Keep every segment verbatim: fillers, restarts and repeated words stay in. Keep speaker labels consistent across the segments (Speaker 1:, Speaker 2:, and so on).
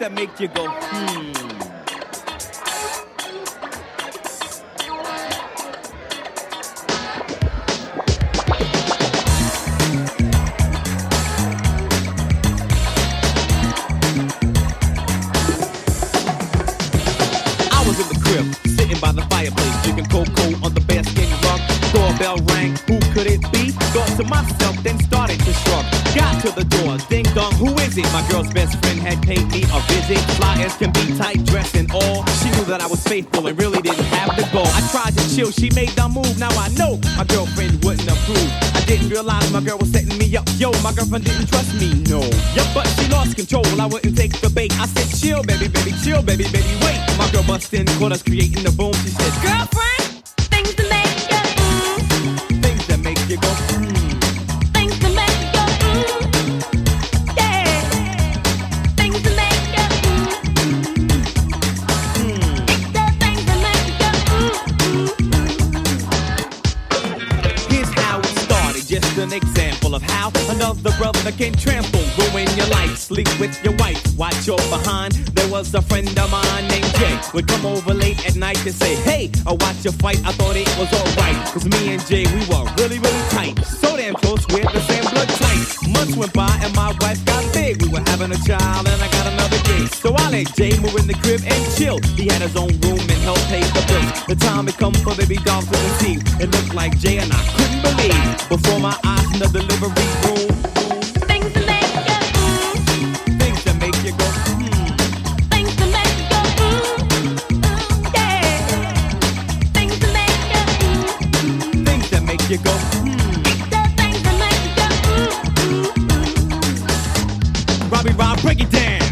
Speaker 1: that make you go, hmm. By the fireplace, drinking cocoa on the bearskin rug. Doorbell rang, who could it be? Thought to myself, then started to shrug. Got to the door, ding dong, who is it? My girl's best friend had paid me a visit. Fly as can be, tight dress and all. She knew that I was faithful and really didn't have to go. I tried to chill, she made the move. Now I know my girlfriend wouldn't approve. I didn't realize my girl was setting me up. Yo, my girlfriend didn't trust me, no. Yup, but she lost control. I wouldn't take the bait. I said, chill, baby, baby, chill, baby, baby, wait. My girl bust in, caught us creating the boom. She said, girlfriend, things that make you mm. Things that make you go mm. Things that make you go mm. Yeah. Things that make you mm. Mm. It's the things that make you go mm. Here's how it started, just an example of how another brother can trample, ruin your life, sleep with your wife, watch your behind. There was a friend of mine named Jay, would come over late at night to say, hey, I watch your fight, I thought it was alright. Cause me and Jay, we were really, really tight. So damn close, we're the same blood type. Months went by and my wife got big. We were having a child and I got another kid. So I let Jay move in the crib and chill. He had his own room and helped pay the bills. The time had come for baby dolls to conceive. It looked like Jay and I couldn't believe. Before my eyes in the delivery room, things that make you mm. Things that make you go hmm. Things that make you go mm. Yeah. Things that make you mm. Things that make you go hmm. It's the things that make you go mm. Robbie Rob, break it down.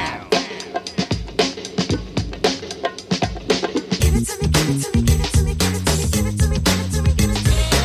Speaker 1: Give it to me, give it to me, give it to me, give it to me, give it to me, give it to me, give it to me, give it to me, give it to me, give it to me, give it to me, give it to me,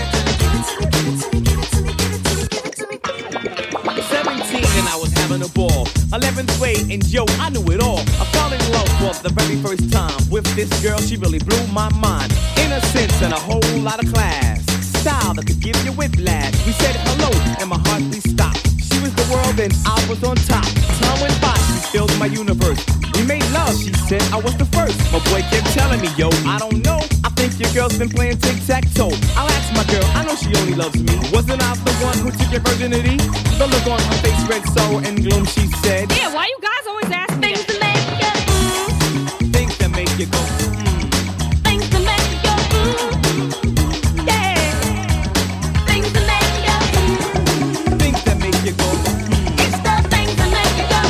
Speaker 1: seventeen and I was having a ball. eleventh grade and yo, I knew it all. I fell in love for the very first time with this girl. She really blew my mind. Innocence and a whole lot of class. Style that could give you whiplash. We said hello and my heart we stopped. She was the world and I was on top. Time went by, she filled my universe. We made love, she said I was the first. My boy kept telling me, yo, I don't know. I think your girl's been playing tic-tac-toe. I'll ask my girl, I know she only loves me. Wasn't I the one who took your virginity? The look on her face read sorrow and gloom, she said,
Speaker 2: yeah, why you guys always ask me things that make you mm.
Speaker 1: Things that make you go mm.
Speaker 2: Things that make you go mm. Yeah. Things that make you mm.
Speaker 1: Things that make you go mm.
Speaker 2: It's the things that make you go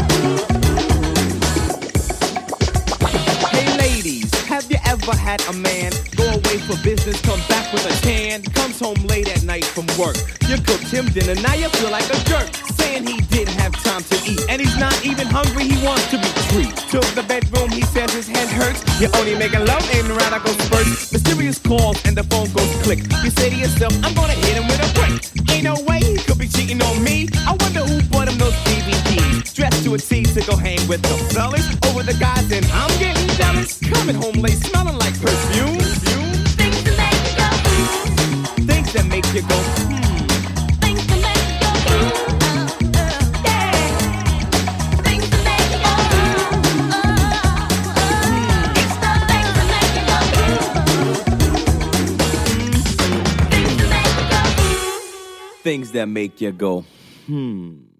Speaker 2: mm.
Speaker 1: Hey ladies, have you ever had a man go away for business, come back with a tan, comes home late at night from work? You cooked him dinner, now you feel like a jerk, saying he didn't have time to eat, and he's not even hungry, he wants to be treated. To the bedroom, he says his head hurts. You're only making love in radical spurts. Mysterious calls and the phone goes click. You say to yourself, I'm gonna hit him with a brick. Ain't no way he could be cheating on me. I wonder who bought him those D V Ds. Dressed to a T to go hang with the fellas over the guys, and I'm getting jealous. Coming home late, smelling like perfume.
Speaker 2: Things that make you go mm.
Speaker 1: Things that make you go hmm.
Speaker 2: Things that make you go mm. Yeah. Things that make you go mm. It's the things that make you go mm. Things that make you go mm.
Speaker 1: Things that make you go hmm.